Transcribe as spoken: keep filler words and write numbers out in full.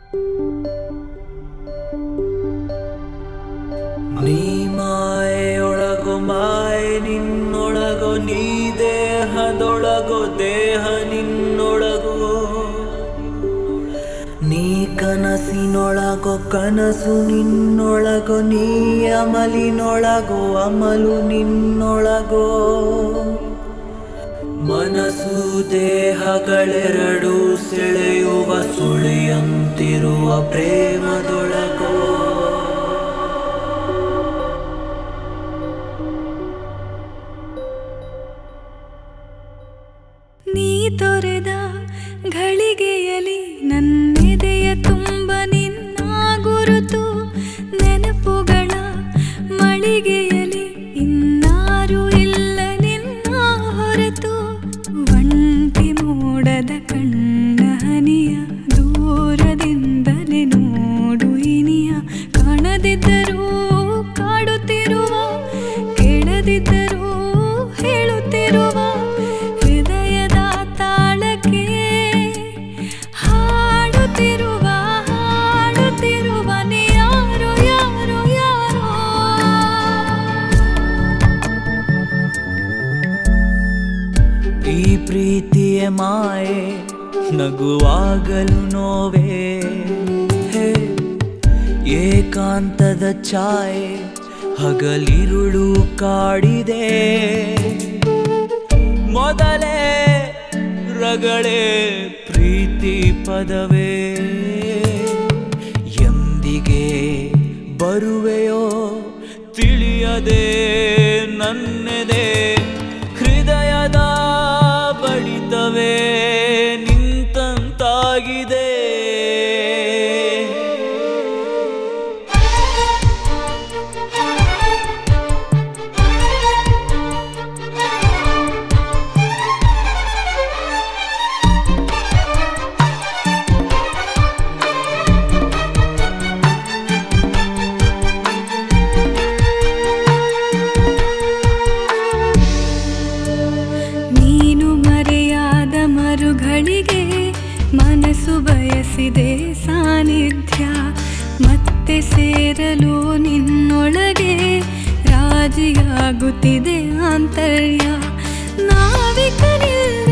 ನೀ ಮಾಯೆಯೊಳಗೋ ಮಾಯೆ ನಿನ್ನೊಳಗೋ, ನೀ ದೇಹದೊಳಗೋ ದೇಹ ನಿನ್ನೊಳಗೋ, ನೀ ಕನಸಿನೊಳಗೋ ಕನಸು ನಿನ್ನೊಳಗೋ, ನೀ ಅಮಲಿನೊಳಗೋ ಅಮಲು ನಿನ್ನೊಳಗೋ. ಮನಸ್ಸು ದೇಹಗಳೆರಡು ಸೆಳೆಯುವ ಸುಳಿಯಂತಿರುವ ಪ್ರೇಮದೊಳಗೋ. ನೀ ತೊರೆದ ಘಳಿಗೆಯಲಿ ನನ್ನೆದೆಯ ತುಂಬ ನಿನ್ನ ಗುರುತು, ನೆನಪುಗಳ ಮಳಿಗೆಯಲಿ ಇನ್ನಾರು ಇಲ್ಲ ನಿನ್ನ ಹೊರತು. ಒಂಟಿ ಮೋಡದ ಕಣ್ಣ ಹನಿಯ ದೂರದಿಂದಲೇ ನೋಡು ಇನಿಯ, ಕಾಣದಿದ್ದರೂ ಕಾಡುತ್ತಿರುವ, ಕೇಳದಿದ್ದರೂ ಹೇಳುತ್ತಿರುವ ಹೃದಯದ ತಾಳಕ್ಕೆ ಹಾಡುತ್ತಿರುವ ಹಾಡುತ್ತಿರುವ ನೀ ಯಾರೋ ಯಾರೋ ಯಾರೋ. ಈ ಪ್ರೀತಿಯ ಮಾಯೆ ನಗುವಾಗಲು ನೋವೇ, ಹೇ ಏಕಾಂತದ ಛಾಯೆ ಹಗಲಿರುಳು ಕಾಡಿದೆ. ಮೊದಲೇ ರಗಳೇ ಪ್ರೀತಿ ಪದವೇ, ಎಂದಿಗೆ ಬರುವೆಯೋ ತಿಳಿಯದೆ ನನ್ನೆದೆ. ಹೃದಯದ ಬಡಿತವೇ ನಿಂತಂತಾಗಿದೆ. ಮರುಗಳಿಗೆ ಮನಸ್ಸು ಬಯಸಿದೆ ಸಾನ್ನಿಧ್ಯ, ಮತ್ತೆ ಸೇರಲು ನಿನ್ನೊಳಗೆ ರಾಜಿಯಾಗುತ್ತಿದೆ ಆಂತರ್ಯ. ನಾವಿಕ ನಿಲ್ಲ